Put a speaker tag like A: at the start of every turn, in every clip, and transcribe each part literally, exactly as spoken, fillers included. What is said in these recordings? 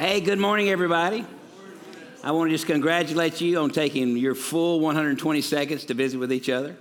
A: Hey, good morning, everybody. I want to just congratulate you on taking your full one hundred twenty seconds to visit with each other.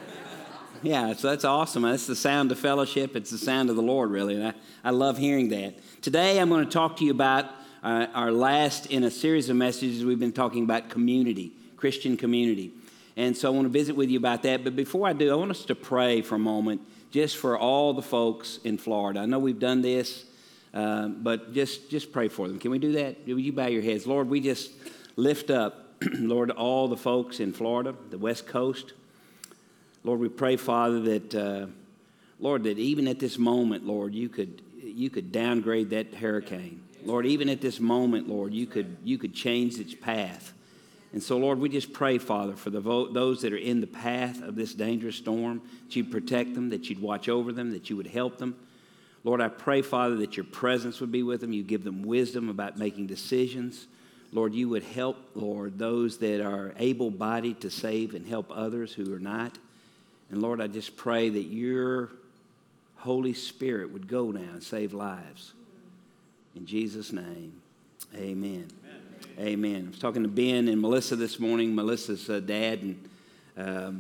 A: Yeah, so that's awesome. That's the sound of fellowship. It's the sound of the Lord, really, and I, I love hearing that. Today, I'm going to talk to you about uh, our last in a series of messages. We've been talking about community, Christian community. And so I want to visit with you about that. But before I do, I want us to pray for a moment just for all the folks in Florida. I know we've done this. Uh, but just, just pray for them. Can we do that? Will you bow your heads? Lord, we just lift up, Lord, all the folks in Florida, the West Coast. Lord, we pray, Father, that, uh, Lord, that even at this moment, Lord, you could you could downgrade that hurricane. Lord, even at this moment, Lord, you could you could change its path. And so, Lord, we just pray, Father, for the vo- those that are in the path of this dangerous storm, that you'd protect them, that you'd watch over them, that you would help them. Lord, I pray, Father, that your presence would be with them. You give them wisdom about making decisions. Lord, you would help, Lord, those that are able-bodied to save and help others who are not. And, Lord, I just pray that your Holy Spirit would go now and save lives. In Jesus' name, amen. Amen. Amen. I was talking to Ben and Melissa this morning, Melissa's uh, dad and um,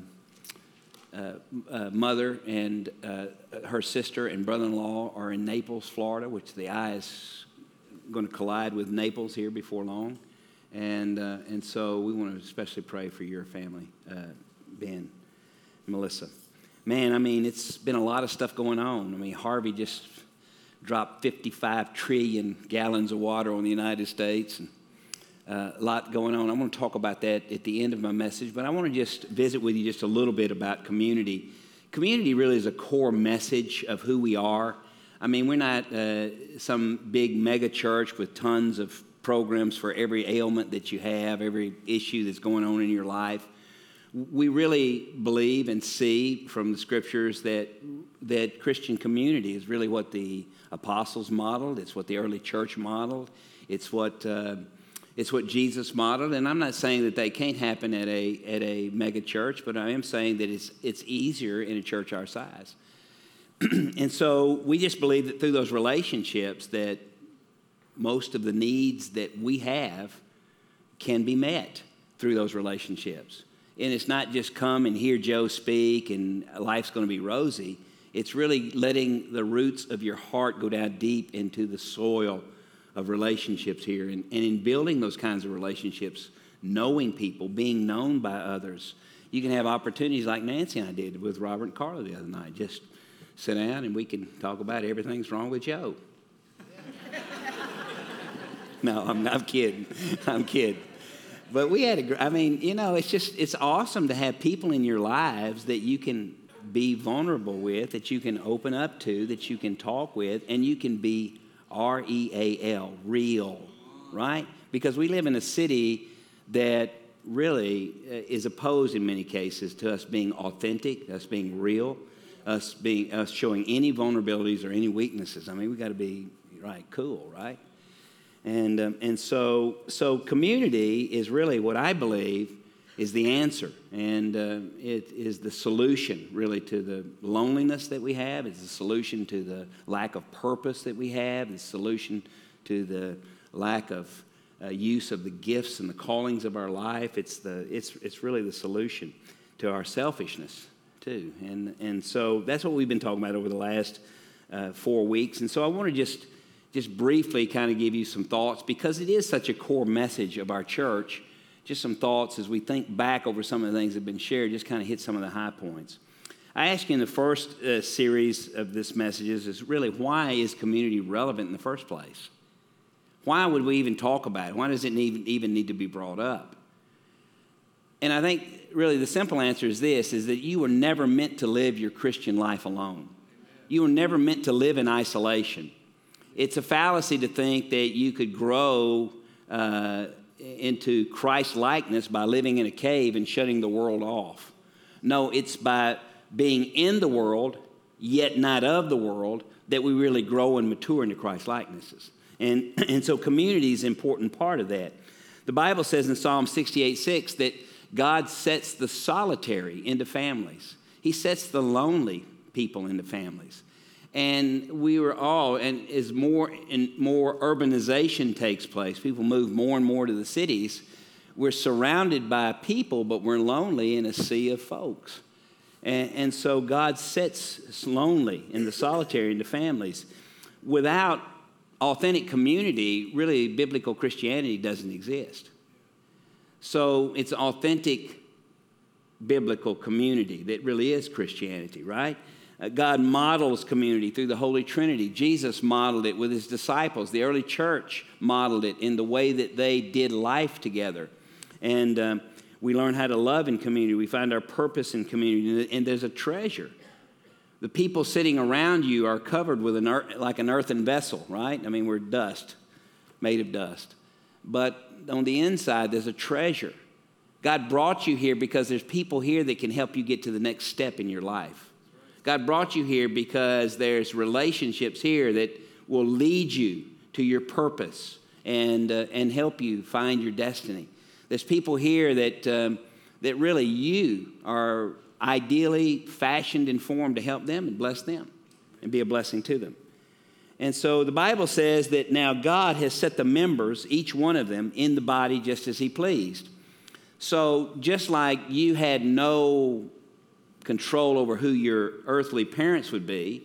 A: Uh, uh, mother and uh, her sister and brother-in-law are in Naples, Florida, which the eye is going to collide with Naples here before long. And uh, and so we want to especially pray for your family, uh, Ben, Melissa. Man, I mean, it's been a lot of stuff going on. I mean, Harvey just dropped fifty-five trillion gallons of water on the United States, and Uh, a lot going on. I'm going to talk about that at the end of my message, but I want to just visit with you just a little bit about community. Community really is a core message of who we are. I mean, we're not uh, some big mega church with tons of programs for every ailment that you have, every issue that's going on in your life. We really believe and see from the scriptures that that Christian community is really what the apostles modeled. It's what the early church modeled. It's what uh, It's what Jesus modeled, and I'm not saying that they can't happen at a at a mega church, but I am saying that it's it's easier in a church our size. And so we just believe that through those relationships that most of the needs that we have can be met through those relationships. And it's not just come and hear Joe speak and life's going to be rosy. It's really letting the roots of your heart go down deep into the soil of relationships here. And, and in building those kinds of relationships, knowing people, being known by others, you can have opportunities like Nancy and I did with Robert and Carla the other night. Just sit down and we can talk about everything's wrong with Joe. No, I'm, I'm kidding. I'm kidding. But we had a, I mean, you know, it's just, it's awesome to have people in your lives that you can be vulnerable with, that you can open up to, that you can talk with, and you can be R E A L, real, right? Because we live in a city that really is opposed in many cases to us being authentic, us being real, us being us showing any vulnerabilities or any weaknesses. I mean, we got to be right, cool, right? And um, and so so community is really what I believe is the answer, and uh, it is the solution really to the loneliness that we have. It's the solution to the lack of purpose that we have. It's the solution to the lack of uh, use of the gifts and the callings of our life. It's the it's it's really the solution to our selfishness too. And and so that's what we've been talking about over the last uh, four weeks. And so I want to just just briefly kind of give you some thoughts, because it is such a core message of our church. Just some thoughts as we think back over some of the things that have been shared, just kind of hit some of the high points. I asked you in the first uh, series of this messages is really, why is community relevant in the first place? Why would we even talk about it? Why does it even, even need to be brought up? And I think really the simple answer is this, is that you were never meant to live your Christian life alone. You were never meant to live in isolation. It's a fallacy to think that you could grow uh, into Christ-likeness by living in a cave and shutting the world off. No, it's by being in the world, yet not of the world, that we really grow and mature into Christ-likenesses. And, and so community is an important part of that. The Bible says in Psalm sixty-eight six that God sets the solitary into families. He sets the lonely people into families. And we were all, and as more and more urbanization takes place, people move more and more to the cities, we're surrounded by people, but we're lonely in a sea of folks. And, and so God sits lonely in the solitary in the families. Without authentic community, really biblical Christianity doesn't exist. So it's authentic biblical community that really is Christianity, right? Uh, God models community through the Holy Trinity. Jesus modeled it with his disciples. The early church modeled it in the way that they did life together. And um, we learn how to love in community. We find our purpose in community. And there's a treasure. The people sitting around you are covered with an earth, like an earthen vessel, right? I mean, we're dust, made of dust. But on the inside, there's a treasure. God brought you here because there's people here that can help you get to the next step in your life. God brought you here because there's relationships here that will lead you to your purpose and uh, and help you find your destiny. There's people here that um, that really you are ideally fashioned and formed to help them and bless them and be a blessing to them. And so the Bible says that now God has set the members, each one of them, in the body just as he pleased. So just like you had no control over who your earthly parents would be,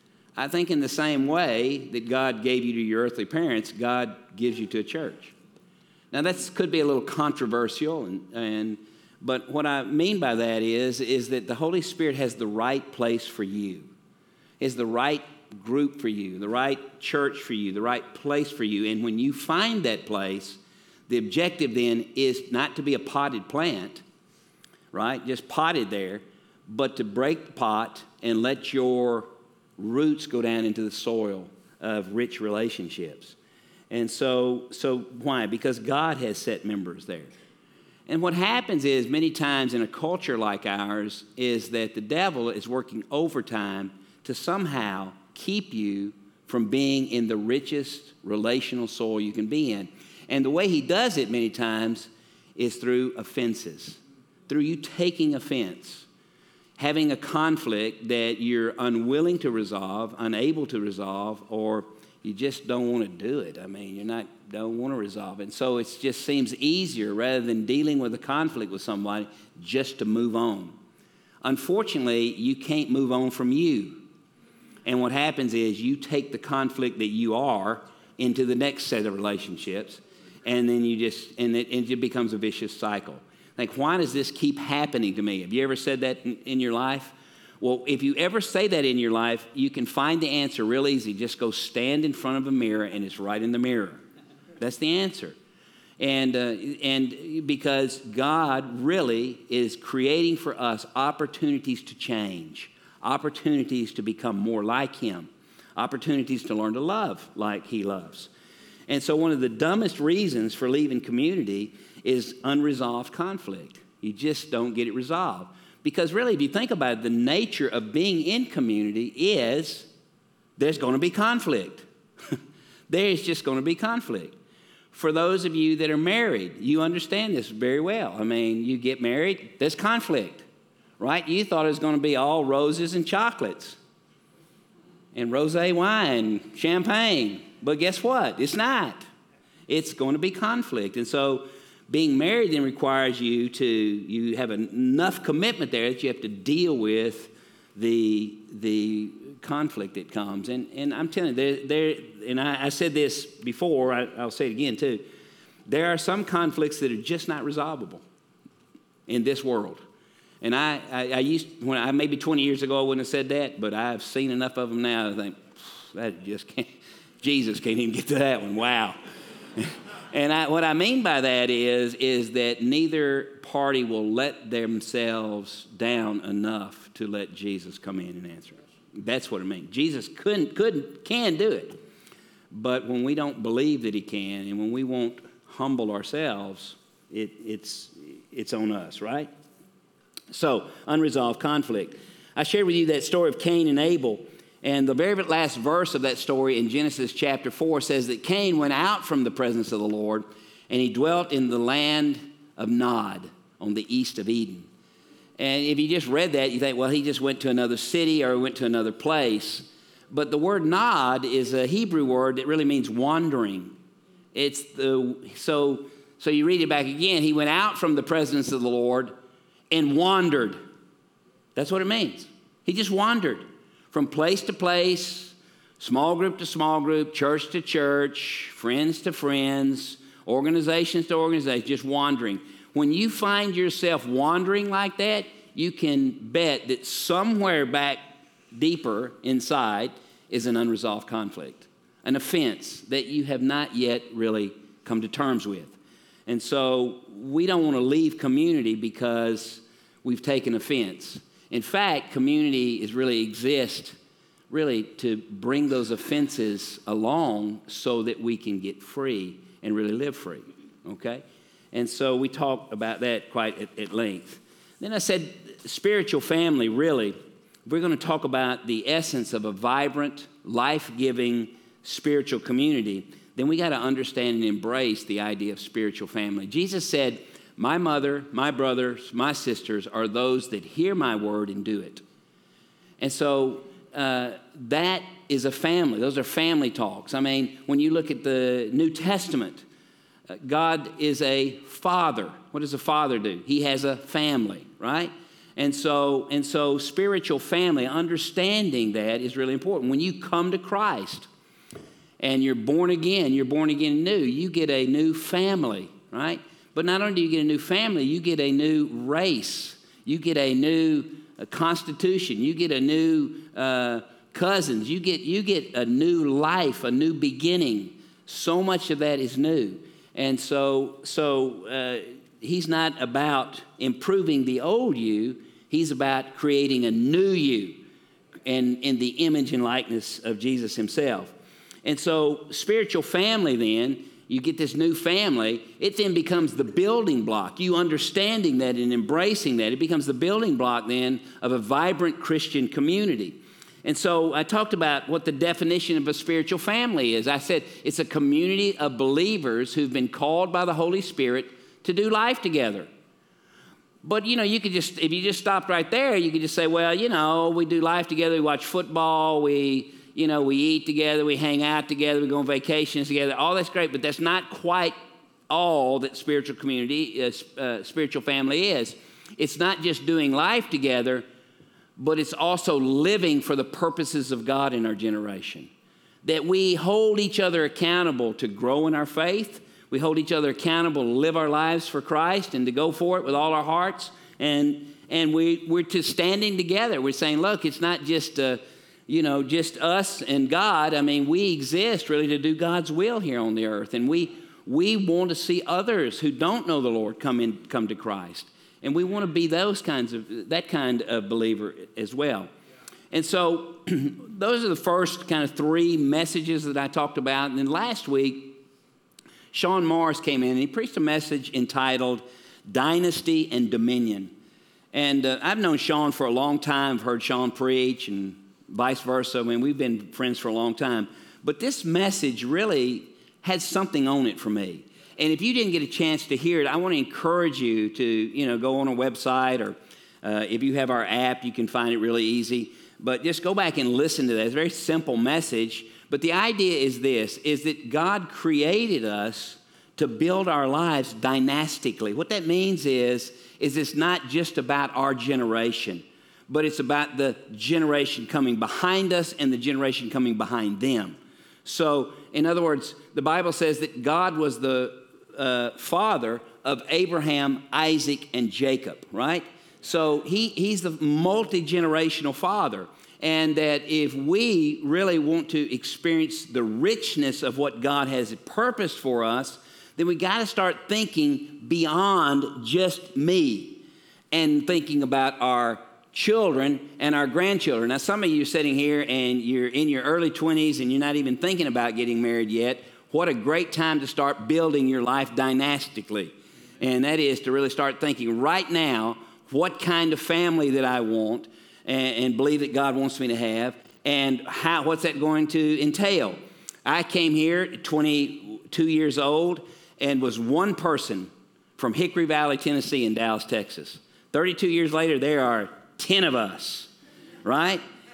A: I think in the same way that God gave you to your earthly parents, God gives you to a church. Now that could be a little controversial, and, and but what I mean by that is, is that the Holy Spirit has the right place for you, is the right group for you, the right church for you, the right place for you. And when you find that place, the objective then is not to be a potted plant, right? Just potted there, but to break the pot and let your roots go down into the soil of rich relationships. And so, so why? Because God has set members there. And what happens is many times in a culture like ours is that the devil is working overtime to somehow keep you from being in the richest relational soil you can be in. And the way he does it many times is through offenses, through you taking offense, having a conflict that you're unwilling to resolve, unable to resolve, or you just don't want to do it. I mean, you're not, don't want to resolve it. And so it just seems easier rather than dealing with a conflict with somebody just to move on. Unfortunately, you can't move on from you. And what happens is you take the conflict that you are into the next set of relationships, and then you just, and it, and it becomes a vicious cycle. Like, why does this keep happening to me? Have you ever said that in, in your life? Well, if you ever say that in your life, you can find the answer real easy. Just go stand in front of a mirror, and it's right in the mirror. That's the answer. And, uh, and because God really is creating for us opportunities to change, opportunities to become more like him, opportunities to learn to love like he loves. And so one of the dumbest reasons for leaving community is unresolved conflict. You just don't get it resolved. Because really, if you think about it, the nature of being in community is there's going to be conflict. There's just going to be conflict. For those of you that are married, you understand this very well. I mean, you get married, there's conflict, right? You thought it was going to be all roses and chocolates and rosé wine, champagne. But guess what? It's not. It's going to be conflict. And so being married then requires you to, you have enough commitment there that you have to deal with the, the conflict that comes. And, and I'm telling you, there, there, and I, I said this before, I, I'll say it again too. There are some conflicts that are just not resolvable in this world. And I, I, I used, when I, maybe twenty years ago I wouldn't have said that, but I've seen enough of them now to think, that just can't, Jesus can't even get to that one, wow. And I, what I mean by that is, is that neither party will let themselves down enough to let Jesus come in and answer us. That's what it means. Jesus couldn't, couldn't, can do it. But when we don't believe that he can, and when we won't humble ourselves, it, it's, it's on us, right? So, unresolved conflict. I shared with you that story of Cain and Abel. And the very last verse of that story in Genesis chapter four says that Cain went out from the presence of the Lord, and he dwelt in the land of Nod on the east of Eden. And if you just read that, you think, well, he just went to another city or went to another place. but the word nod is a Hebrew word that really means wandering. It's the so so you read it back again. He went out from the presence of the Lord and wandered. That's what it means. He just wandered from place to place, small group to small group, church to church, friends to friends, organizations to organizations, just wandering. When you find yourself wandering like that, you can bet that somewhere back deeper inside is an unresolved conflict, an offense that you have not yet really come to terms with. And so we don't want to leave community because we've taken offense. In fact, community is really exist really to bring those offenses along so that we can get free and really live free, okay? And so we talked about that quite at, at length. Then I said spiritual family, really, we're going to talk about the essence of a vibrant, life-giving spiritual community. Then we got to understand and embrace the idea of spiritual family. Jesus said, my mother, my brothers, my sisters are those that hear my word and do it. And so uh, that is a family. Those are family talks. I mean, when you look at the New Testament, uh, God is a father. What does a father do? He has a family, right? And so, and so spiritual family, understanding that is really important. When you come to Christ and you're born again, you're born again new, you get a new family, right? But not only do you get a new family, you get a new race. You get a new uh, constitution. You get a new uh, cousins. You get, you get a new life, a new beginning. So much of that is new. And so, so uh, he's not about improving the old you. He's about creating a new you and in the image and likeness of Jesus himself. And so spiritual family then, you get this new family, it then becomes the building block. You understanding that and embracing that, it becomes the building block then of a vibrant Christian community. And so I talked about what the definition of a spiritual family is. I said it's a community of believers who've been called by the Holy Spirit to do life together. But, you know, you could just, if you just stopped right there, you could just say, well, you know, we do life together, we watch football, we... You know, we eat together, we hang out together, we go on vacations together. All that's great, but that's not quite all that spiritual community, uh, uh, spiritual family is. It's not just doing life together, but it's also living for the purposes of God in our generation. That we hold each other accountable to grow in our faith. We hold each other accountable to live our lives for Christ and to go for it with all our hearts. And and we, we're to standing together. We're saying, look, it's not just... Uh, You know, just us and God. I mean, we exist really to do God's will here on the earth. And we we want to see others who don't know the Lord come in, come to Christ. And we want to be those kinds of, that kind of believer as well. And so those are the first kind of three messages that I talked about. And then last week, Sean Morris came in and he preached a message entitled Dynasty and Dominion. And uh, I've known Sean for a long time. I've heard Sean preach and vice versa. I mean, we've been friends for a long time. But this message really had something on it for me. And if you didn't get a chance to hear it, I want to encourage you to, you know, go on our website, or uh, if you have our app, you can find it really easy. But just go back and listen to that. It's a very simple message. But the idea is this, is that God created us to build our lives dynastically. What that means is, is it's not just about our generation, but it's about the generation coming behind us and the generation coming behind them. So, in other words, the Bible says that God was the uh, father of Abraham, Isaac, and Jacob, right? So he, he's the multi-generational father. And that if we really want to experience the richness of what God has purposed for us, then we got to start thinking beyond just me and thinking about our children and our grandchildren. Now, some of you are sitting here and you're in your early twenties and you're not even thinking about getting married yet. What a great time to start building your life dynastically. And that is to really start thinking right now, what kind of family that I want and, and believe that God wants me to have, and how, what's that going to entail. I came here at twenty-two years old and was one person from Hickory Valley, Tennessee, and Dallas, Texas. thirty-two years later, there are ten of us, right?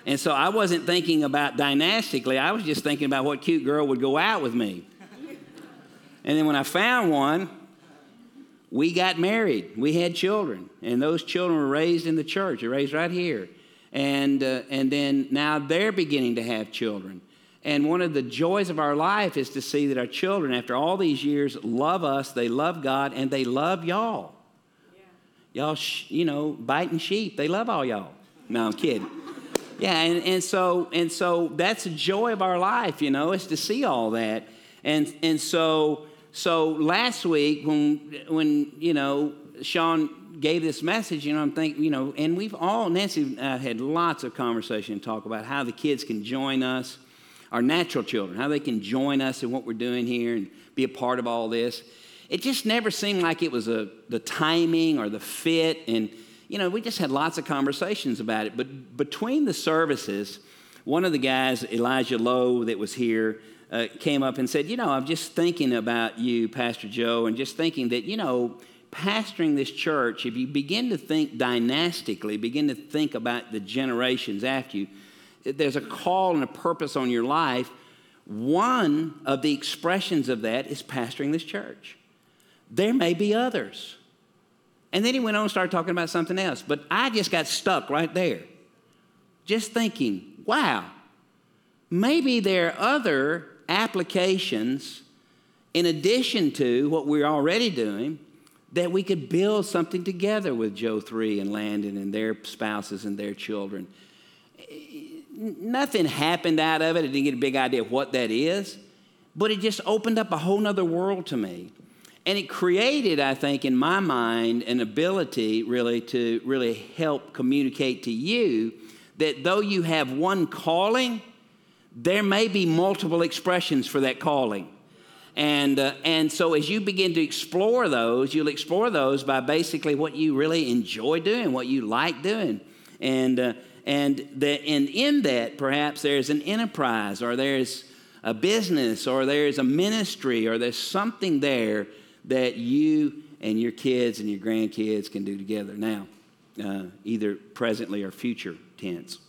A: And so I wasn't thinking about dynastically. I was just thinking about what cute girl would go out with me. And then when I found one, we got married. We had children. And those children were raised in the church. They're raised right here. And, uh, and then now they're beginning to have children. And one of the joys of our life is to see that our children, after all these years, love us, they love God, and they love y'all. Yeah. Y'all, sh- you know, biting sheep. They love all y'all. No, I'm kidding. Yeah, and, and so and so that's the joy of our life, you know, is to see all that. And and so so last week when when you know Sean gave this message, you know, I'm thinking, you know, and we've all Nancy and I had lots of conversation and talk about how the kids can join us, our natural children, how they can join us in what we're doing here and be a part of all this. It just never seemed like it was a the timing or the fit, and you know, we just had lots of conversations about it. But between the services, one of the guys, Elijah Lowe, that was here, uh, came up and said, you know, I'm just thinking about you, Pastor Joe, and just thinking that, you know, pastoring this church, if you begin to think dynastically, begin to think about the generations after you, there's a call and a purpose on your life. One of the expressions of that is pastoring this church. There may be others. And then he went on and started talking about something else. But I just got stuck right there, just thinking, wow, maybe there are other applications in addition to what we're already doing that we could build something together with Joe three and Landon and their spouses and their children. Nothing happened out of it. I didn't get a big idea of what that is. But it just opened up a whole nother world to me. And it created, I think, in my mind, an ability really to really help communicate to you that though you have one calling, there may be multiple expressions for that calling. And, uh, and so as you begin to explore those, you'll explore those by basically what you really enjoy doing, what you like doing. And, uh, and, the, and in that, perhaps there's an enterprise, or there's a business, or there's a ministry, or there's something there that you and your kids and your grandkids can do together now, uh, either presently or future tense.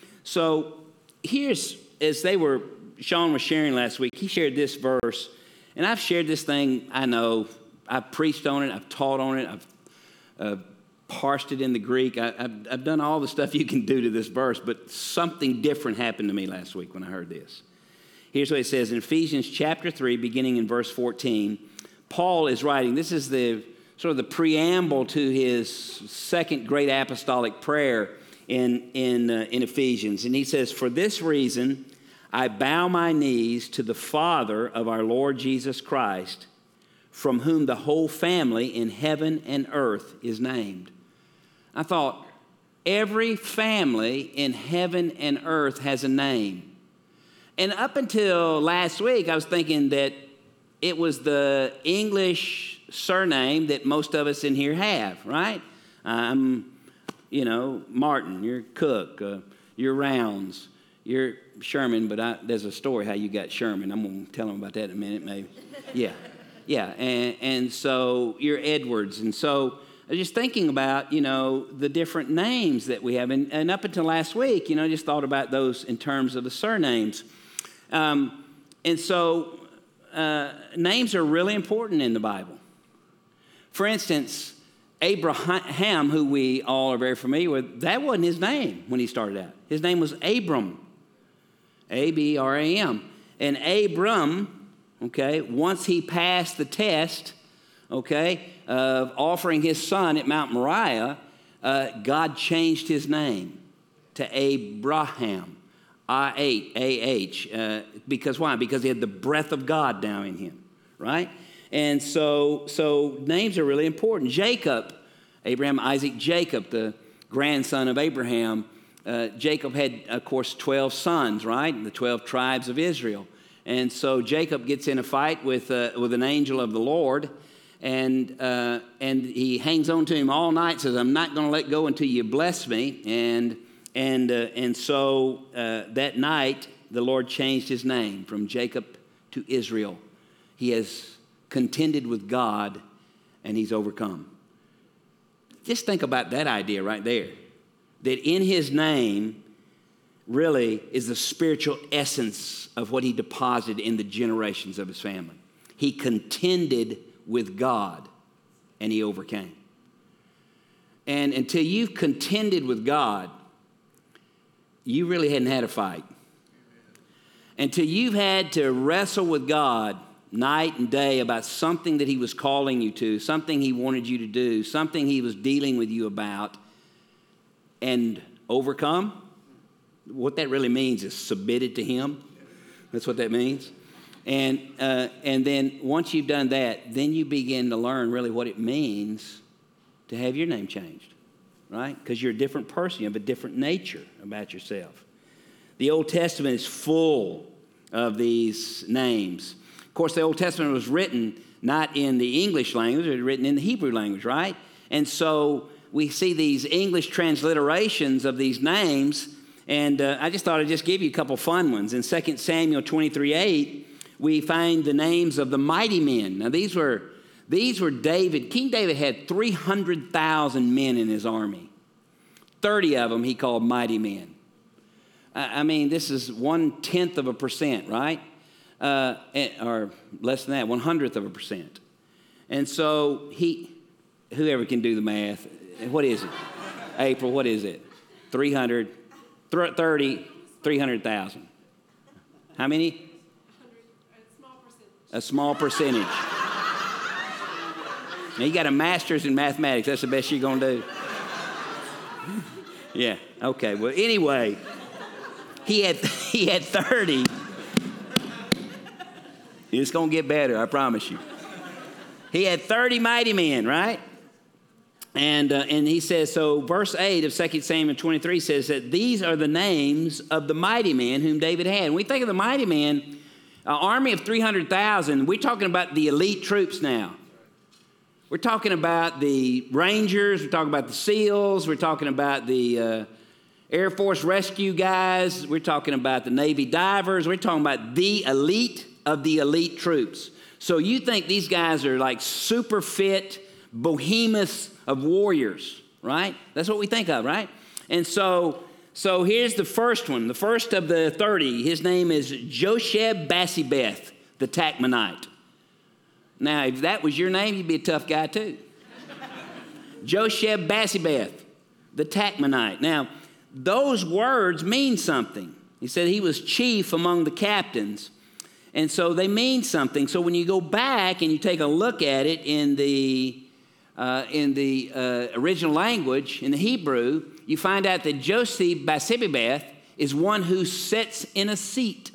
A: So here's, as they were, Sean was sharing last week, he shared this verse, and I've shared this thing, I know, I've preached on it, I've taught on it, I've uh, parsed it in the Greek, I, I've, I've done all the stuff you can do to this verse, but something different happened to me last week when I heard this. Here's what it says in Ephesians chapter three, beginning in verse fourteen. Paul is writing, this is the sort of the preamble to his second great apostolic prayer in, in, uh, in Ephesians. And he says, for this reason, I bow my knees to the Father of our Lord Jesus Christ, from whom the whole family in heaven and earth is named. I thought, every family in heaven and earth has a name. And up until last week, I was thinking that it was the English surname that most of us in here have, right? I'm, you know, Martin, you're Cook, uh, you're Rounds, you're Sherman, but I, there's a story how you got Sherman. I'm going to tell them about that in a minute, maybe. Yeah, yeah, and, and so you're Edwards. And so I was just thinking about, you know, the different names that we have. And, and up until last week, you know, I just thought about those in terms of the surnames. Um, and so... Uh, names are really important in the Bible. For instance, Abraham, who we all are very familiar with, that wasn't his name when he started out. His name was Abram, A B R A M. And Abram, okay, once he passed the test, okay, of offering his son at Mount Moriah, uh, God changed his name to Abraham. I eight, A H, uh, because why? Because he had the breath of God down in him, right? And so, so names are really important. Jacob, Abraham, Isaac, Jacob, the grandson of Abraham. Uh, Jacob had, of course, twelve sons, right? The twelve tribes of Israel. And so Jacob gets in a fight with uh, with an angel of the Lord, and uh, and he hangs on to him all night. Says, "I'm not going to let go until you bless me." And And uh, and so uh, that night, the Lord changed his name from Jacob to Israel. He has contended with God, and he's overcome. Just think about that idea right there. That in his name, really is the spiritual essence of what he deposited in the generations of his family. He contended with God, and he overcame. And until you've contended with God, you really hadn't had a fight. Until you've had to wrestle with God night and day about something that he was calling you to, something he wanted you to do, something he was dealing with you about, and overcome. What that really means is submitted to him. That's what that means. And uh, and then once you've done that, then you begin to learn really what it means to have your name changed, right? Because you're a different person. You have a different nature about yourself. The Old Testament is full of these names. Of course, the Old Testament was written not in the English language, it was written in the Hebrew language, right? And so we see these English transliterations of these names, and uh, I just thought I'd just give you a couple fun ones. In Second Samuel twenty-three eight, we find the names of the mighty men. Now, these were, these were David. King David had three hundred thousand men in his army. thirty of them he called mighty men. I, I mean, this is one-tenth of a percent, right? Uh, or less than that, one hundredth of a percent. And so he, whoever can do the math, what is it? April, what is it? three hundred, thirty, three hundred thousand. How many? A small percentage. Now, you got a master's in mathematics. That's the best you're going to do. Yeah, okay. Well, anyway, he had, he had thirty. It's going to get better, I promise you. He had thirty mighty men, right? And uh, and he says, so verse eight of Second Samuel twenty-three says that these are the names of the mighty men whom David had. When we think of the mighty men, an army of three hundred thousand, we're talking about the elite troops now. We're talking about the Rangers, we're talking about the SEALs, we're talking about the uh, Air Force rescue guys, we're talking about the Navy divers, we're talking about the elite of the elite troops. So you think these guys are like super fit behemoths of warriors, right? That's what we think of, right? And so, so here's the first one, the first of the thirty. His name is Josheb-Basshebeth, the Tachmonite. Now, if that was your name, you'd be a tough guy too. Josheb-Basshebeth, the Tachmonite. Now, those words mean something. He said he was chief among the captains. And so they mean something. So when you go back and you take a look at it in the uh, in the uh, original language, in the Hebrew, you find out that Josheb-Basshebeth is one who sits in a seat.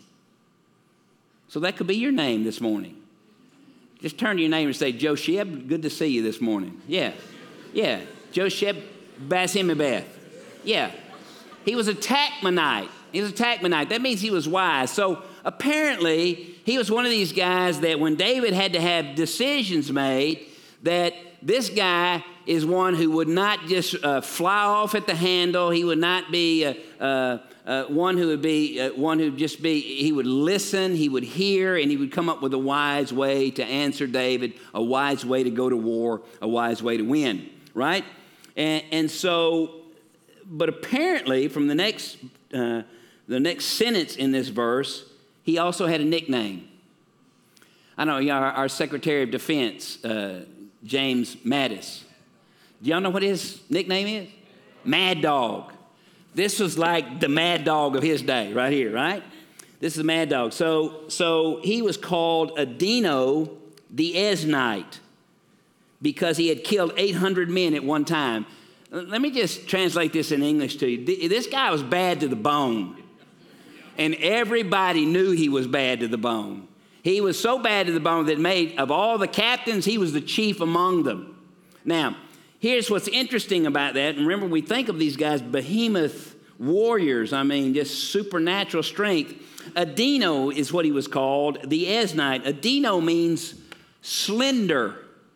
A: So that could be your name this morning. Just turn to your neighbor and say, Josheb, good to see you this morning. Yeah, yeah, Josheb-Basshebeth. Yeah, he was a Tachmonite. He was a Tachmonite. That means he was wise. So apparently, he was one of these guys that when David had to have decisions made, that this guy is one who would not just uh, fly off at the handle. He would not be uh, uh, uh, one who would be uh, one who would just be, he would listen, he would hear, and he would come up with a wise way to answer David, a wise way to go to war, a wise way to win, right? And, and so, but apparently from the next, uh, the next sentence in this verse, he also had a nickname. I know our, our Secretary of Defense, uh, James Mattis. Do y'all know what his nickname is? Mad Dog. This was like the Mad Dog of his day right here, right? This is Mad Dog. So, so he was called Adino the Eznite because he had killed eight hundred men at one time. Let me just translate this in English to you. This guy was bad to the bone. And everybody knew he was bad to the bone. He was so bad to the bone that made, of all the captains, he was the chief among them. Now, here's what's interesting about that. And remember, we think of these guys, behemoth warriors. I mean, just supernatural strength. Adino is what he was called, the Eznite. Adino means slender.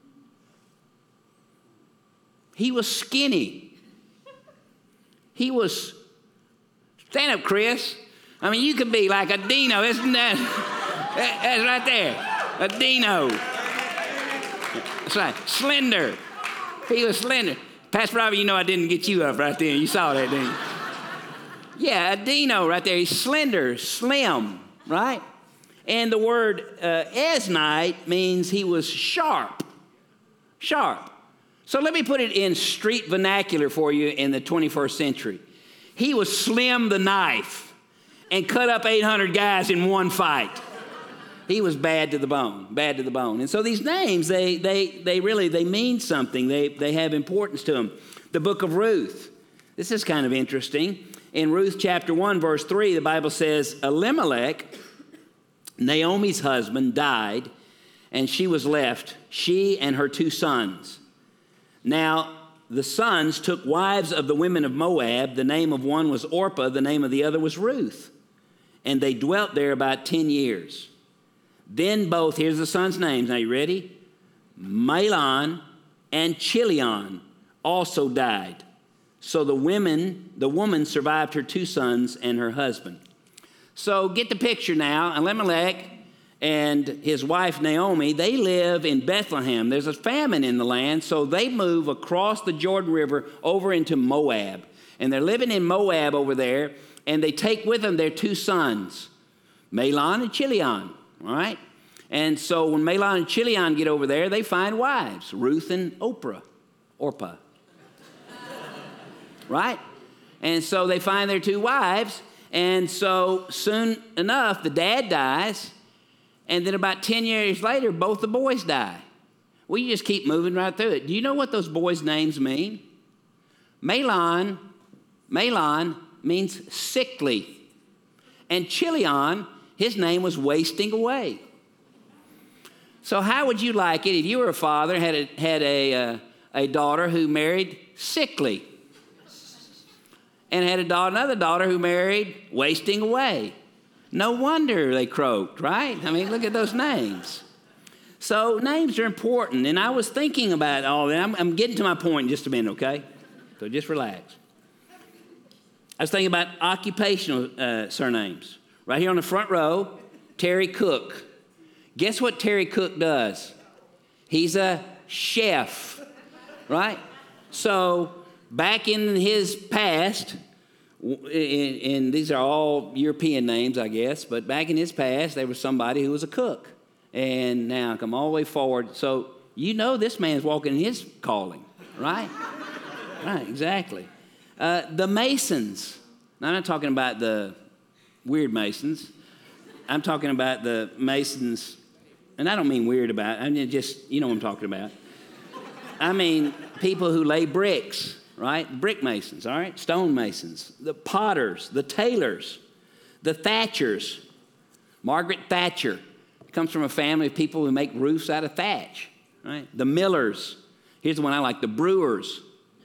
A: He was skinny. He was, stand up, Chris. I mean, you could be like a Dino, isn't that? That's right there, a Dino. That's right, slender. He was slender. Pastor Robbie, you know I didn't get you up right there. You saw that, didn't you? Yeah, a dino right there. He's slender, slim, right? And the word uh, Esnite means he was sharp, sharp. So let me put it in street vernacular for you in the twenty-first century. He was Slim the Knife and cut up eight hundred guys in one fight. He was bad to the bone, bad to the bone. And so these names, they they they really, they mean something. They, they have importance to them. The book of Ruth. This is kind of interesting. In Ruth chapter one, verse three, the Bible says, Elimelech, Naomi's husband, died, and she was left, she and her two sons. Now, the sons took wives of the women of Moab. The name of one was Orpah, the name of the other was Ruth. And they dwelt there about ten years. Then both, here's the sons' names. Now, you ready? Mahlon and Chilion also died. So the women, the woman survived her two sons and her husband. So get the picture now. Elimelech and his wife Naomi, they live in Bethlehem. There's a famine in the land, so they move across the Jordan River over into Moab. And they're living in Moab over there, and they take with them their two sons, Mahlon and Chilion, all right? And so when Mahlon and Chilion get over there, they find wives, Ruth and Oprah, Orpah, right? And so they find their two wives, and so soon enough, the dad dies, and then about ten years later, both the boys die. Well, you just keep moving right through it. Do you know what those boys' names mean? Mahlon, Mahlon means sickly. And Chilion, his name was wasting away. So how would you like it if you were a father, had a, had a, uh, a daughter who married sickly, and had a daughter, another daughter who married wasting away? No wonder they croaked, right? I mean, look at those names. So names are important, and I was thinking about all that. I'm, I'm getting to my point in just a minute, okay? So just relax. I was thinking about occupational uh, surnames. Right here on the front row, Terry Cook. Guess what Terry Cook does? He's a chef, right? So back in his past, and these are all European names, I guess, but back in his past, there was somebody who was a cook. And now come all the way forward. So you know this man's walking in his calling, right? Right, exactly. Uh, the Masons. Now, I'm not talking about the weird Masons. I'm talking about the Masons, and I don't mean weird about it. I mean just, you know what I'm talking about. I mean people who lay bricks. Right? Brick masons, all right? Stone masons, the potters, the tailors, the thatchers. Margaret Thatcher comes from a family of people who make roofs out of thatch, right? The millers. Here's the one I like, the brewers.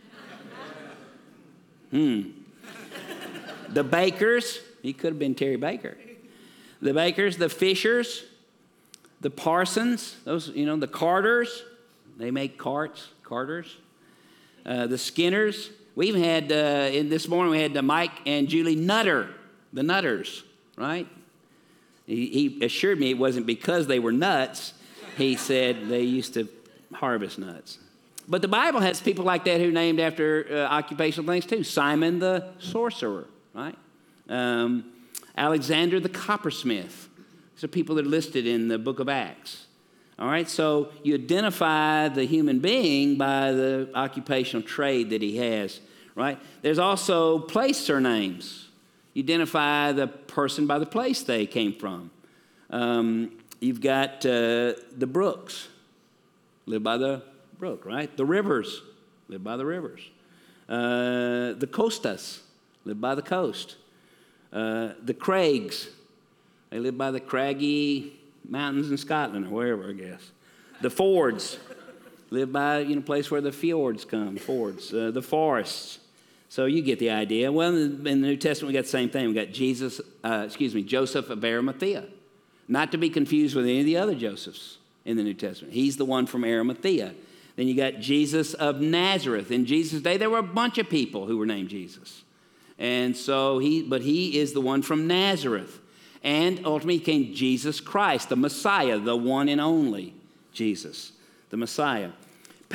A: Hmm. The bakers. He could have been Terry Baker. The bakers, the fishers, the parsons, those, you know, the carters. They make carts, carters. Uh, the Skinners. We even had, uh, in this morning, we had uh, Mike and Julie Nutter, the Nutters, right? He, he assured me it wasn't because they were nuts. He said they used to harvest nuts. But the Bible has people like that who are named after uh, occupational things too. Simon the sorcerer, right? Um, Alexander the coppersmith. These are people that are listed in the book of Acts. All right, so you identify the human being by the occupational trade that he has, right? There's also place surnames. You identify the person by the place they came from. Um, you've got uh, the Brooks, live by the brook, right? The Rivers, live by the rivers. Uh, the Costas, live by the coast. Uh, the Craigs, they live by the craggy mountains in Scotland or wherever, I guess. The Fords live by, you know, place where the fjords come, fords. Uh, the forests. So you get the idea. Well, in the New Testament, we got the same thing. We got Jesus, uh, excuse me, Joseph of Arimathea. Not to be confused with any of the other Josephs in the New Testament. He's the one from Arimathea. Then you got Jesus of Nazareth. In Jesus' day, there were a bunch of people who were named Jesus. And so he, but he is the one from Nazareth. And ultimately came Jesus Christ, the Messiah, the one and only Jesus, the Messiah.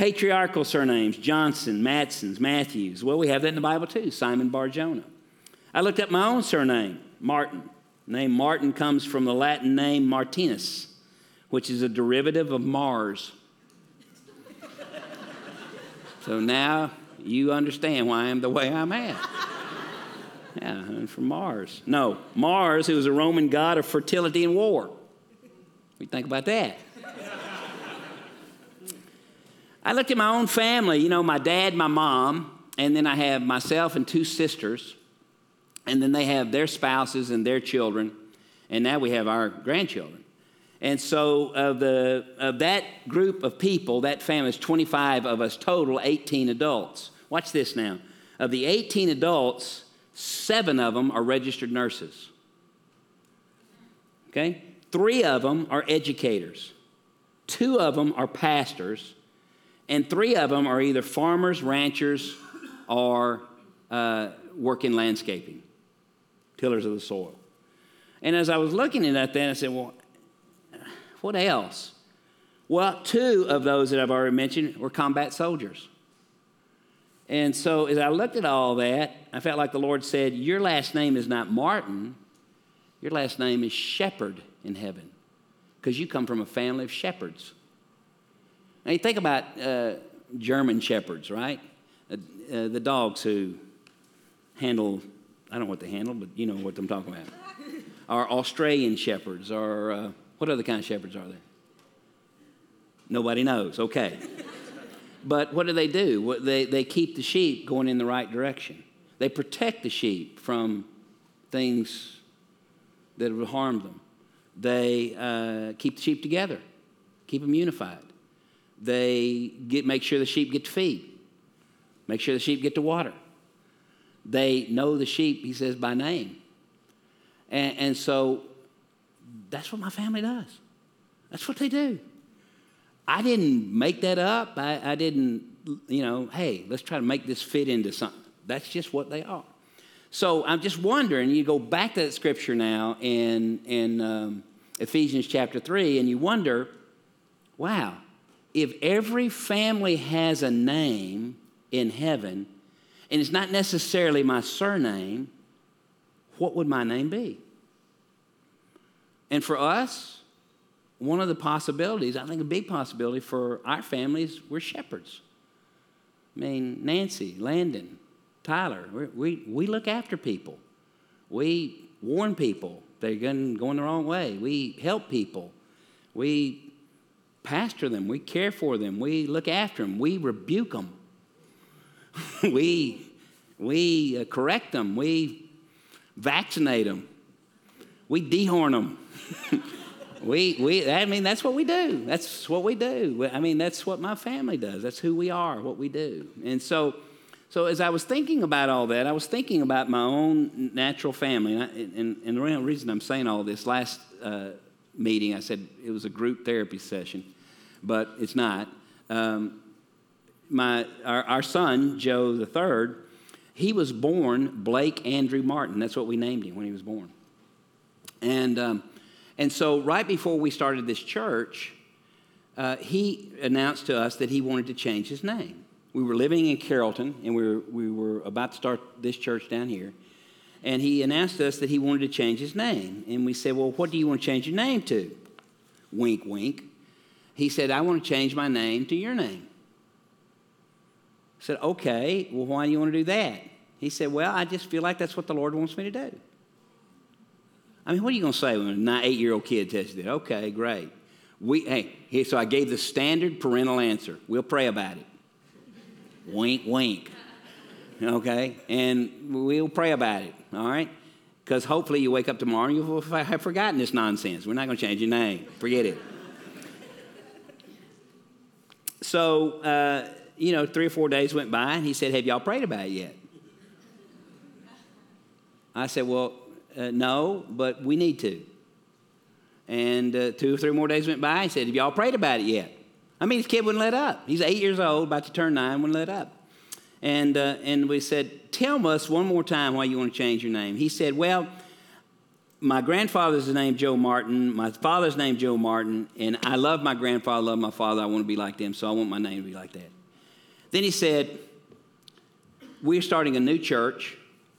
A: Patriarchal surnames, Johnson, Matsons, Matthews. Well, we have that in the Bible too, Simon Bar-Jonah. I looked up my own surname, Martin. The name Martin comes from the Latin name Martinus, which is a derivative of Mars. So now you understand why I am the way I'm at. Yeah, I'm from Mars. No, Mars, who was a Roman god of fertility and war. What do you think about that? I looked at my own family, you know, my dad, my mom, and then I have myself and two sisters, and then they have their spouses and their children, and now we have our grandchildren. And so of, the, of that group of people, that family is twenty-five of us total, eighteen adults. Watch this now. Of the eighteen adults, seven of them are registered nurses. Okay? Three of them are educators. Two of them are pastors. And three of them are either farmers, ranchers, or uh, work in landscaping, tillers of the soil. And as I was looking at that then, I said, well, what else? Well, two of those that I've already mentioned were combat soldiers. And so as I looked at all that, I felt like the Lord said, your last name is not Martin. Your last name is Shepherd in heaven, because you come from a family of shepherds. Now, you think about uh, German shepherds, right? Uh, uh, the dogs who handle, I don't know what they handle, but you know what I'm talking about. Or Australian shepherds, or uh, what other kind of shepherds are there? Nobody knows, okay. But what do they do? What, they, they keep the sheep going in the right direction. They protect the sheep from things that would harm them. They uh, keep the sheep together, keep them unified. They get, make sure the sheep get to feed, make sure the sheep get to water. They know the sheep, he says, by name. And, and so that's what my family does. That's what they do. I didn't make that up. I, I didn't, you know, hey, let's try to make this fit into something. That's just what they are. So I'm just wondering, you go back to that scripture now in, in um, Ephesians chapter three, and you wonder, wow, if every family has a name in heaven, and it's not necessarily my surname, what would my name be? And for us, one of the possibilities, I think a big possibility for our families, we're shepherds. I mean, Nancy, Landon, Tyler, we, we, we look after people. We warn people they're going, going the wrong way. We help people. We pastor them. We care for them. We look after them. We rebuke them. we we uh, correct them. We vaccinate them. We dehorn them. we we. I mean, that's what we do. That's what we do. I mean, that's what my family does. That's who we are. What we do. And so, so as I was thinking about all that, I was thinking about my own natural family. And, I, and, and the real reason I'm saying all this, last uh, meeting, I said it was a group therapy session, but it's not. Um, my our, our son, Joe the third, he was born Blake Andrew Martin. That's what we named him when he was born. And um, and so right before we started this church, uh, he announced to us that he wanted to change his name. We were living in Carrollton, and we were we were about to start this church down here. And he announced to us that he wanted to change his name. And we said, well, what do you want to change your name to? Wink, wink. He said, I want to change my name to your name. I said, okay, well, why do you want to do that? He said, well, I just feel like that's what the Lord wants me to do. I mean, what are you going to say when an eight-year-old kid tells you that? Okay, great. We, hey, here, so I gave the standard parental answer. We'll pray about it. Wink, wink. Okay? And we'll pray about it, all right? Because hopefully you wake up tomorrow and you'll have forgotten this nonsense. We're not going to change your name. Forget it. So, uh, you know, three or four days went by, and he said, have y'all prayed about it yet? I said, well, uh, no, but we need to. And uh, two or three more days went by. He said, have y'all prayed about it yet? I mean, this kid wouldn't let up. He's eight years old, about to turn nine, wouldn't let up. And uh, and we said, tell us one more time why you want to change your name. He said, well, my grandfather's name Joe Martin, my father's name Joe Martin, and I love my grandfather, love my father. I want to be like them, so I want my name to be like that. Then he said, we're starting a new church.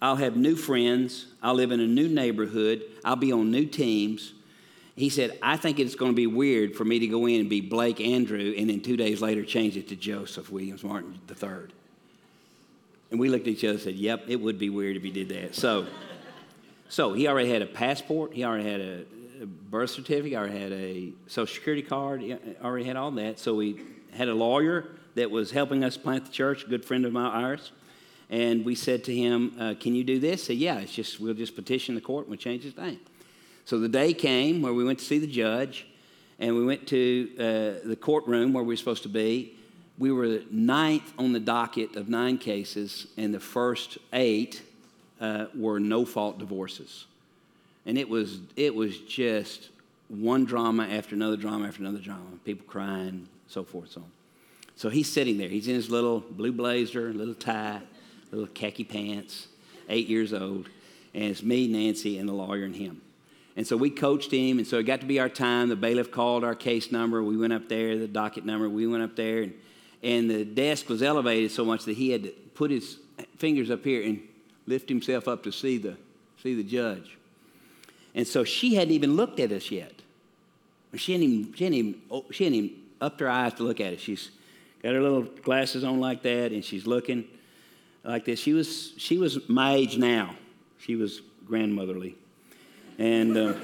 A: I'll have new friends. I'll live in a new neighborhood. I'll be on new teams. He said, I think it's going to be weird for me to go in and be Blake Andrew and then two days later change it to Joseph Williams Martin the third. And we looked at each other and said, yep, it would be weird if he did that. So, so he already had a passport. He already had a, a birth certificate. He already had a Social Security card. He already had all that. So we had a lawyer that was helping us plant the church, a good friend of ours. And we said to him, uh, can you do this? He said, yeah, it's just, we'll just petition the court and we'll change his name. So the day came where we went to see the judge, and we went to uh, the courtroom where we were supposed to be. We were ninth on the docket of nine cases, and the first eight uh, were no-fault divorces. And it was it was just one drama after another drama after another drama, people crying, so forth, so on. So he's sitting there. He's in his little blue blazer, little tie, little khaki pants, eight years old, and it's me, Nancy, and the lawyer and him. And so we coached him, and so it got to be our time. The bailiff called our case number. We went up there, the docket number. We went up there, and, and the desk was elevated so much that he had to put his fingers up here and lift himself up to see the, see the judge. And so she hadn't even looked at us yet. She hadn't even, she hadn't even, she hadn't even upped her eyes to look at us. She's got her little glasses on like that, and she's looking like this. She was, she was my age now. She was grandmotherly. And uh,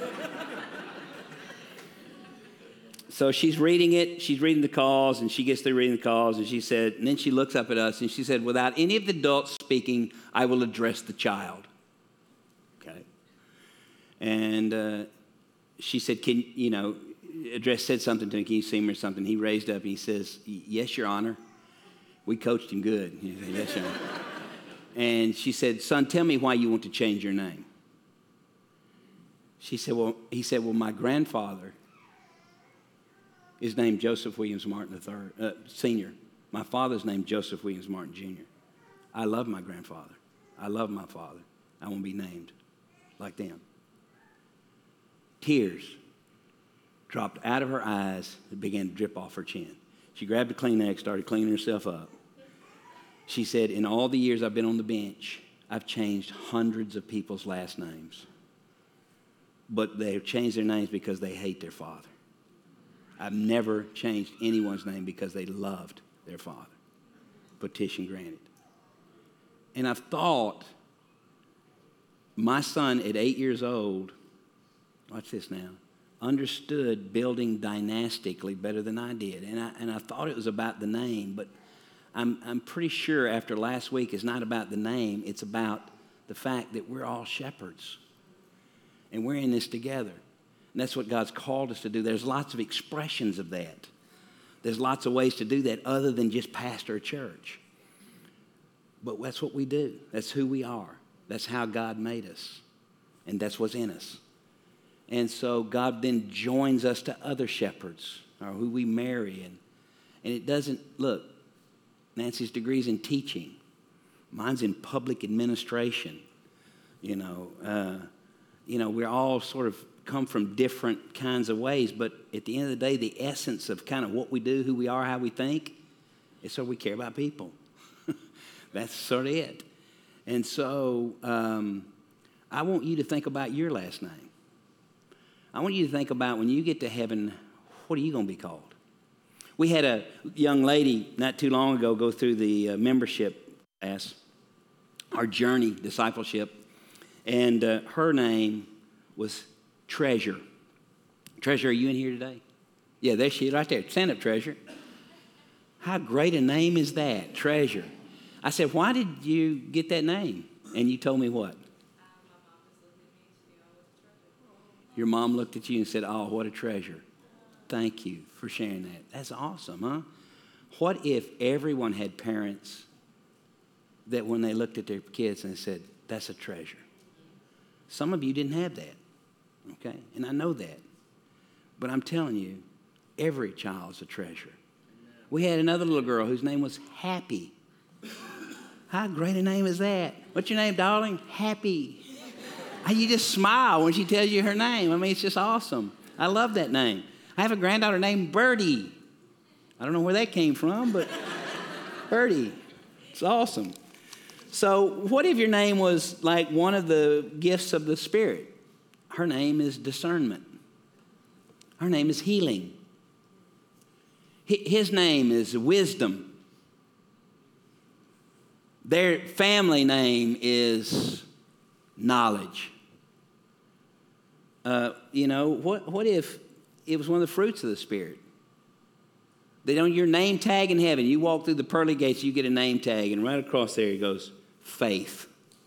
A: so she's reading it. She's reading the cause, and she gets through reading the cause, and she said, and then she looks up at us, and she said, without any of the adults speaking, I will address the child. Okay. And uh, she said, can, you know, address said something to him, can you see me or something? He raised up, and he says, yes, Your Honor. We coached him good. He said, yes, Your Honor. And she said, son, tell me why you want to change your name. She said, well, he said, well, my grandfather is named Joseph Williams Martin the third, uh, Senior. My father's named Joseph Williams Martin Junior I love my grandfather. I love my father. I want to be named like them. Tears dropped out of her eyes and began to drip off her chin. She grabbed a Kleenex, started cleaning herself up. She said, in all the years I've been on the bench, I've changed hundreds of people's last names. But they've changed their names because they hate their father. I've never changed anyone's name because they loved their father. Petition granted. And I've thought, my son at eight years old, watch this now, understood building dynastically better than I did. And I, and I thought it was about the name, but I'm, I'm pretty sure after last week it's not about the name, it's about the fact that we're all shepherds. And we're in this together. And that's what God's called us to do. There's lots of expressions of that. There's lots of ways to do that other than just pastor a church. But that's what we do. That's who we are. That's how God made us. And that's what's in us. And so God then joins us to other shepherds, or who we marry. And, and it doesn't, look, Nancy's degree's in teaching. Mine's in public administration. You know, uh, You know, we're all sort of come from different kinds of ways, but at the end of the day, the essence of kind of what we do, who we are, how we think, is so we care about people. That's sort of it. And so um, I want you to think about your last name. I want you to think about when you get to heaven, what are you going to be called? We had a young lady not too long ago go through the uh, membership class, our journey, discipleship. And uh, her name was Treasure. Treasure, are you in here today? Yeah, there she is right there. Stand up, Treasure. How great a name is that, Treasure? I said, why did you get that name? And you told me what? Your mom looked at you and said, oh, what a treasure. Thank you for sharing that. That's awesome, huh? What if everyone had parents that when they looked at their kids and said, that's a treasure? Some of you didn't have that, okay? And I know that. But I'm telling you, every child's a treasure. We had another little girl whose name was Happy. How great a name is that? What's your name, darling? Happy. You just smile when she tells you her name. I mean, it's just awesome. I love that name. I have a granddaughter named Birdie. I don't know where that came from, but Birdie. It's awesome. So what if your name was like one of the gifts of the Spirit? Her name is discernment. Her name is healing. His name is wisdom. Their family name is knowledge. Uh, you know, what, what if it was one of the fruits of the Spirit? That on your name tag in heaven, you walk through the pearly gates, you get a name tag, and right across there it goes, faith,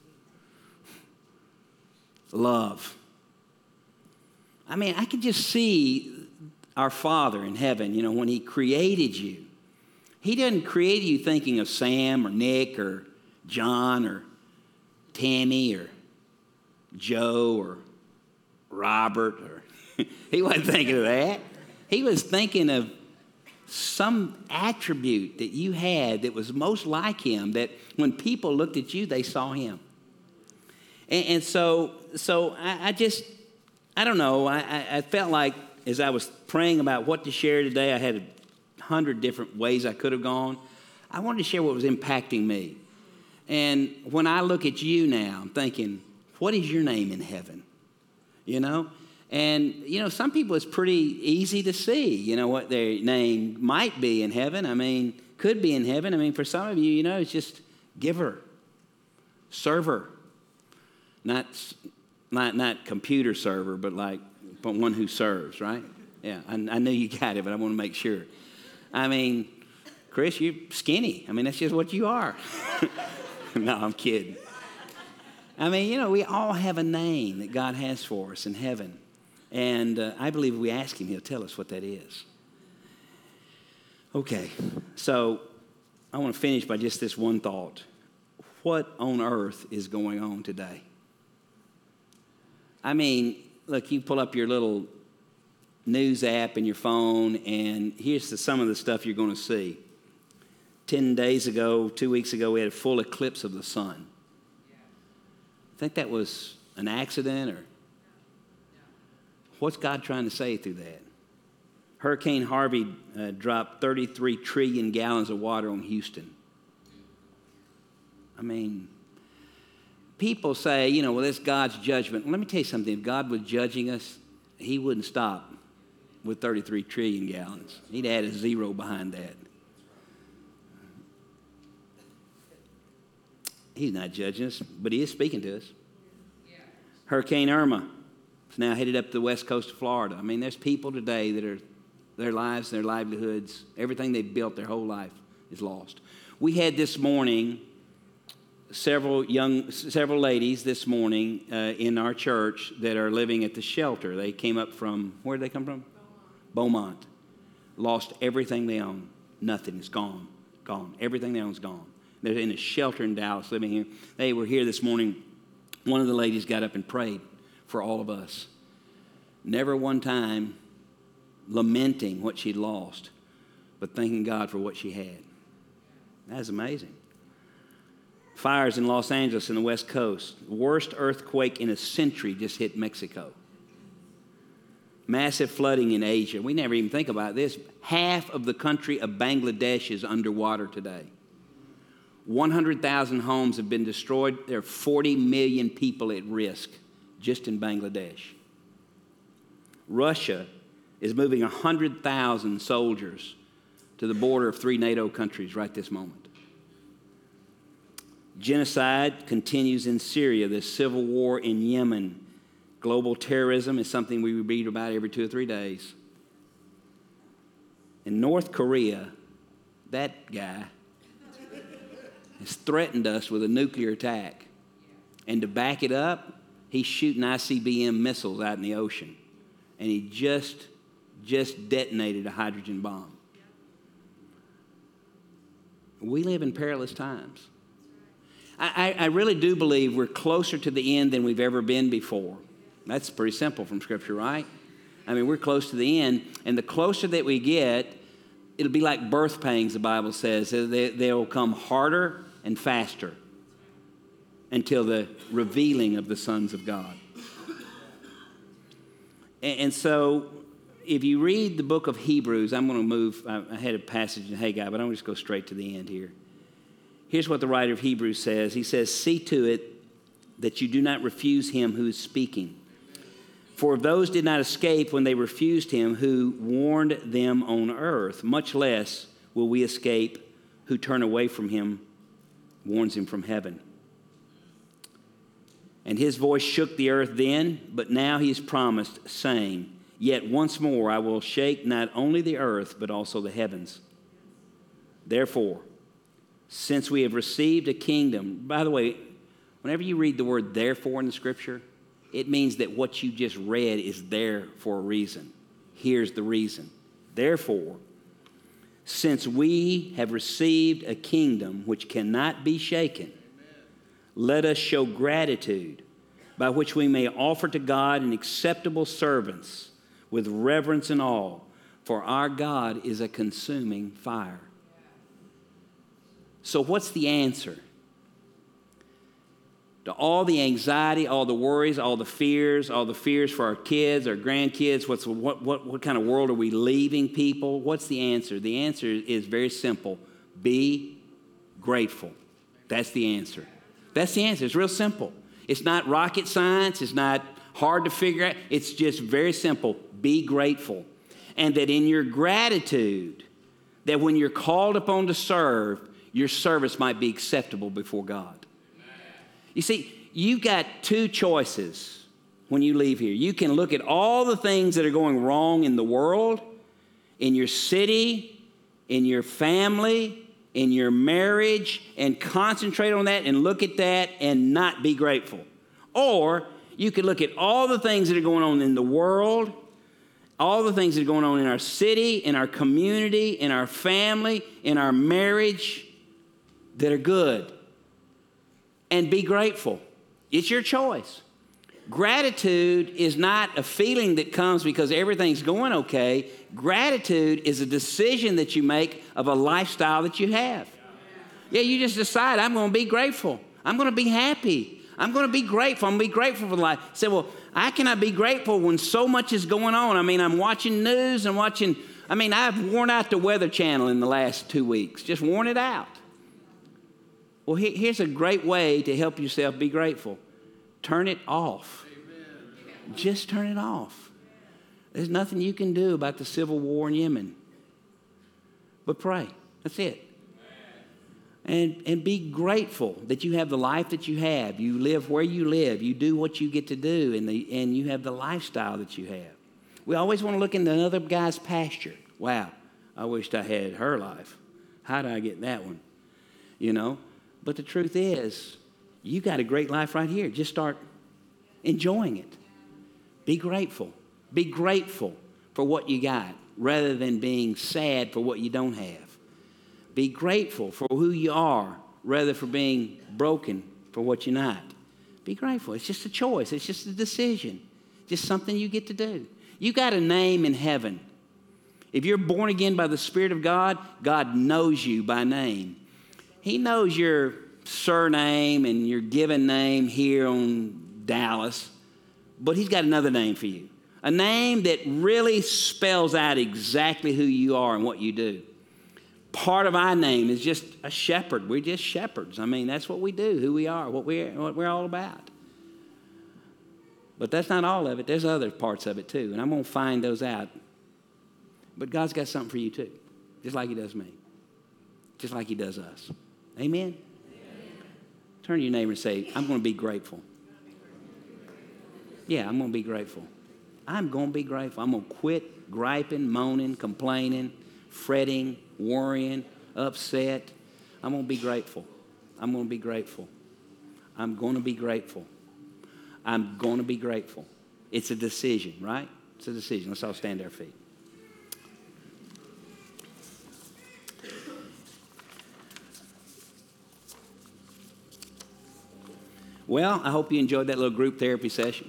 A: love. I mean, I could just see our Father in heaven, you know, when he created you. He didn't create you thinking of Sam or Nick or John or Tammy or Joe or Robert. Or he wasn't thinking of that. He was thinking of some attribute that you had that was most like him, that when people looked at you, they saw him. And, and so so I, I just, I don't know, I, I felt like as I was praying about what to share today, I had a hundred different ways I could have gone. I wanted to share what was impacting me. And when I look at you now, I'm thinking, what is your name in heaven? You know? And, you know, some people it's pretty easy to see, you know, what their name might be in heaven. I mean, could be in heaven. I mean, for some of you, you know, it's just giver, server. Not, not, not computer server, but like but one who serves, right? Yeah, I, I knew you got it, but I want to make sure. I mean, Chris, you're skinny. I mean, that's just what you are. No, I'm kidding. I mean, you know, we all have a name that God has for us in heaven. And uh, I believe if we ask him, he'll tell us what that is. Okay, so I want to finish by just this one thought. What on earth is going on today? I mean, look, you pull up your little news app in your phone, and here's the, some of the stuff you're going to see. Ten days ago, two weeks ago, we had a full eclipse of the sun. I think that was an accident, or what's God trying to say through that? Hurricane Harvey uh, dropped thirty-three trillion gallons of water on Houston. I mean, people say, you know, well, that's God's judgment. Let me tell you something. If God was judging us, he wouldn't stop with thirty-three trillion gallons. He'd add a zero behind that. He's not judging us, but he is speaking to us. Yeah. Hurricane Irma is now headed up the west coast of Florida. I mean, there's people today that are, their lives, their livelihoods, everything they've built their whole life is lost. We had this morning several young, several ladies this morning uh, in our church that are living at the shelter. They came up from, where did they come from? Beaumont. Beaumont. Lost everything they own. Nothing. It's gone. Gone. Everything they own is gone. They're in a shelter in Dallas living here. They were here this morning. One of the ladies got up and prayed for all of us. Never one time lamenting what she'd lost, but thanking God for what she had. That's amazing. Fires in Los Angeles and the West Coast. Worst earthquake in a century just hit Mexico. Massive flooding in Asia. We never even think about this. Half of the country of Bangladesh is underwater today. one hundred thousand homes have been destroyed. There are forty million people at risk just in Bangladesh. Russia is moving one hundred thousand soldiers to the border of three NATO countries right this moment. Genocide continues in Syria. There's civil war in Yemen. Global terrorism is something we read about every two or three days. In North Korea, that guy has threatened us with a nuclear attack. And to back it up, he's shooting I C B M missiles out in the ocean. And he just, just detonated a hydrogen bomb. We live in perilous times. I, I, I really do believe we're closer to the end than we've ever been before. That's pretty simple from Scripture, right? I mean, we're close to the end. And the closer that we get, it'll be like birth pains, the Bible says. They, they'll come harder and faster until the revealing of the sons of God. And, and so if you read the book of Hebrews, I'm going to move, I, I had a passage in Haggai, but I'm going to just go straight to the end here. Here's what the writer of Hebrews says. He says, see to it that you do not refuse him who is speaking. For if those did not escape when they refused him who warned them on earth, much less will we escape who turn away from him, warns him from heaven. And his voice shook the earth then, but now he has promised, saying, yet once more I will shake not only the earth, but also the heavens. Therefore, since we have received a kingdom, by the way, whenever you read the word therefore in the scripture, it means that what you just read is there for a reason. Here's the reason. Therefore, since we have received a kingdom which cannot be shaken, let us show gratitude by which we may offer to God an acceptable servants with reverence and awe, for our God is a consuming fire. So what's the answer to all the anxiety, all the worries, all the fears, all the fears for our kids, our grandkids? What's, what, what, what kind of world are we leaving people? What's the answer? The answer is very simple. Be grateful. That's the answer. That's the answer. It's real simple. It's not rocket science. It's not hard to figure out. It's just very simple. Be grateful. And that in your gratitude, that when you're called upon to serve, your service might be acceptable before God. You see, you've got two choices when you leave here. You can look at all the things that are going wrong in the world, in your city, in your family, in your marriage, and concentrate on that and look at that and not be grateful. Or you could look at all the things that are going on in the world, all the things that are going on in our city, in our community, in our family, in our marriage that are good, and be grateful. It's your choice. Gratitude is not a feeling that comes because everything's going okay. Gratitude is a decision that you make of a lifestyle that you have. Yeah, you just decide, I'm going to be grateful. I'm going to be happy. I'm going to be grateful. I'm going to be grateful for life. Say, well, I cannot be grateful when so much is going on. I mean, I'm watching news and watching, I mean, I've worn out the Weather Channel in the last two weeks. Just worn it out. Well, here's a great way to help yourself be grateful. Turn it off. Amen. Just turn it off. There's nothing you can do about the civil war in Yemen. But pray. That's it. And, and be grateful that you have the life that you have. You live where you live. You do what you get to do, and, the, and you have the lifestyle that you have. We always want to look into another guy's pasture. Wow, I wished I had her life. How did I get that one? You know? But the truth is, you got a great life right here. Just start enjoying it. Be grateful. Be grateful for what you got rather than being sad for what you don't have. Be grateful for who you are rather for being broken for what you're not. Be grateful. It's just a choice. It's just a decision. Just something you get to do. You got a name in heaven. If you're born again by the Spirit of God, God knows you by name. He knows your surname and your given name here on Dallas, but he's got another name for you. A name that really spells out exactly who you are and what you do. Part of our name is just a shepherd. We're just shepherds. I mean, that's what we do, who we are, what we're, what we're all about. But that's not all of it. There's other parts of it too, and I'm going to find those out. But God's got something for you too, just like he does me, just like he does us. Amen? Amen. Turn to your neighbor and say, I'm going to be grateful. Yeah, I'm going to be grateful. I'm going to be grateful. I'm going to quit griping, moaning, complaining, fretting, worrying, upset. I'm going to be grateful. I'm going to be grateful. I'm going to be grateful. I'm going to be grateful. It's a decision, right? It's a decision. Let's all stand to our feet. Well, I hope you enjoyed that little group therapy session.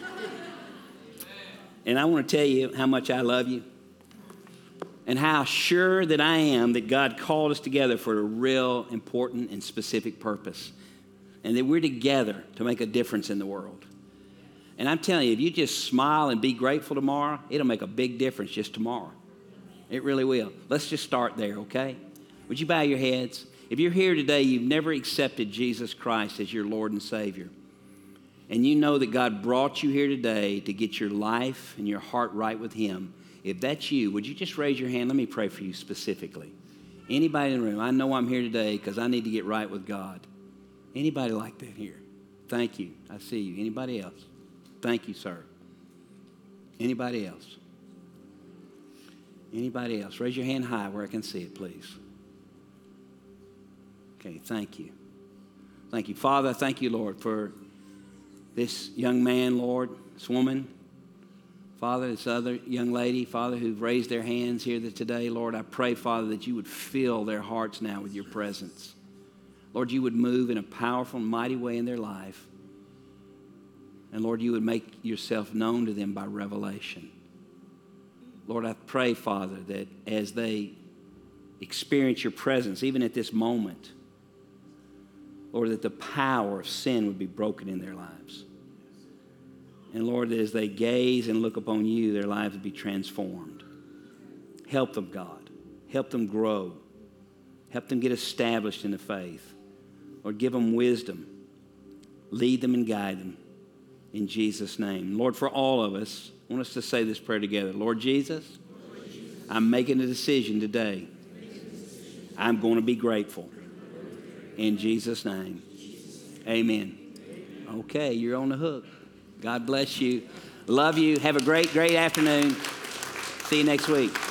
A: And I want to tell you how much I love you and how sure that I am that God called us together for a real important and specific purpose, and that we're together to make a difference in the world. And I'm telling you, if you just smile and be grateful tomorrow, it'll make a big difference just tomorrow. It really will. Let's just start there, okay? Would you bow your heads? If you're here today, you've never accepted Jesus Christ as your Lord and Savior, and you know that God brought you here today to get your life and your heart right with Him, if that's you, would you just raise your hand? Let me pray for you specifically. Anybody in the room, I know I'm here today because I need to get right with God. Anybody like that here? Thank you. I see you. Anybody else? Thank you, sir. Anybody else? Anybody else? Raise your hand high where I can see it, please. Okay, thank you. Thank you. Father, thank you, Lord, for this young man, Lord, this woman, Father, this other young lady, Father, who've raised their hands here today. Lord, I pray, Father, that you would fill their hearts now with your presence. Lord, you would move in a powerful and mighty way in their life. And Lord, you would make yourself known to them by revelation. Lord, I pray, Father, that as they experience your presence, even at this moment, Lord, that the power of sin would be broken in their lives. And Lord, that as they gaze and look upon you, their lives would be transformed. Help them, God. Help them grow. Help them get established in the faith. Lord, give them wisdom. Lead them and guide them in Jesus' name. Lord, for all of us, I want us to say this prayer together. Lord Jesus, Lord Jesus, I'm making a decision today. I'm going to be grateful. In Jesus' name, amen. Okay, you're on the hook. God bless you. Love you. Have a great, great afternoon. See you next week.